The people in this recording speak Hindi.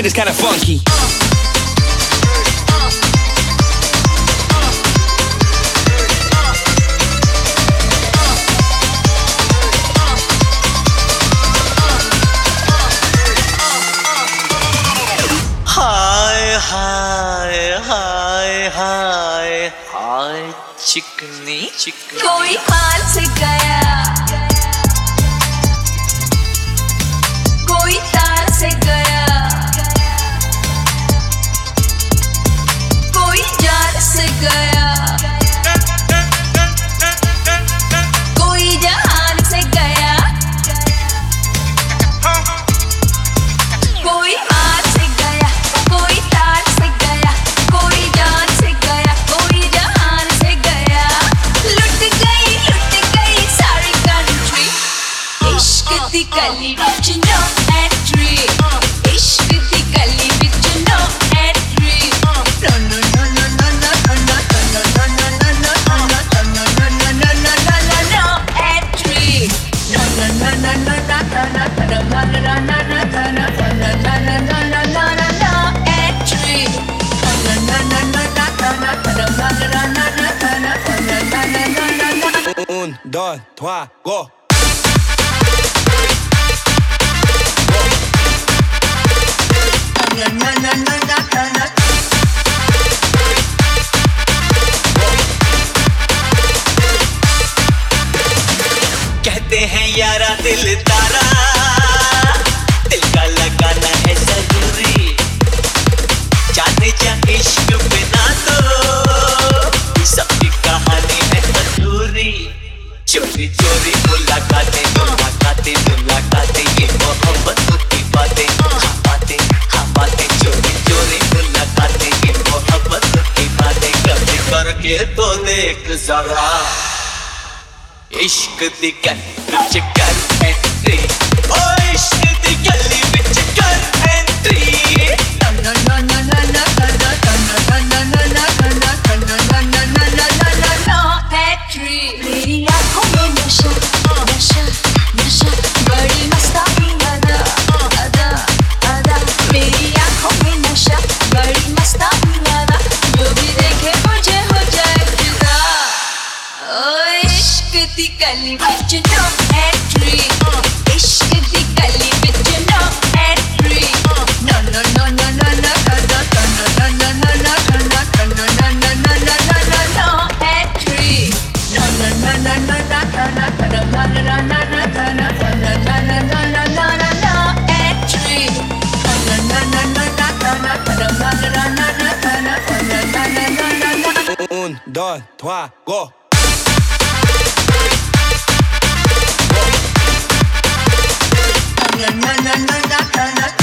is kinda funky. हाय हाय हाय हाय हाय चिकनी चिकनी कोई हाल से गया, कोई तार से गया, कोई जान से गया, कोई जहान से गया, कोई हाल से गया, कोई तार से गया, कोई जान से गया, कोई जहान से गया। लुट गई सारी कंट्री। इश्क दी गली विच नो एंट्री, इश्क दी गली विच no entry. No no no no no no no no no no no no entry. No no no no no Un, dos, trois, go. कहते हैं यारा दिल तारा, दिल का लगाना है जरूरी। जाने जा इश्क बिना तो सबकी कहानी है अधूरी। चोरी चोरी मुलाकातें मुलाकातें मुलाकातें, ये मोहब्बत की बातें, हाँ बातें चोरी चोरी मुलाकातें, ये मोहब्बत की बातें। कभी करके तो देख जरा, इश्क दी गली विच कर एंट्री, ओ इश्क दी गली विच कर entry. No no no no no मेरी आँखों में नशा नशा नशा, बड़ी मस्तानी अदा अदा अदा। मेरी आँखों में नशा बड़ी मस्तानी अदा, जो भी देखे मुझे हो जाए फिदा। ओ इश्क दी गली विच नो एंट्री, इश्क दी गली विच no entry. No no no no no no Un, dos, trois, go. na na na na na na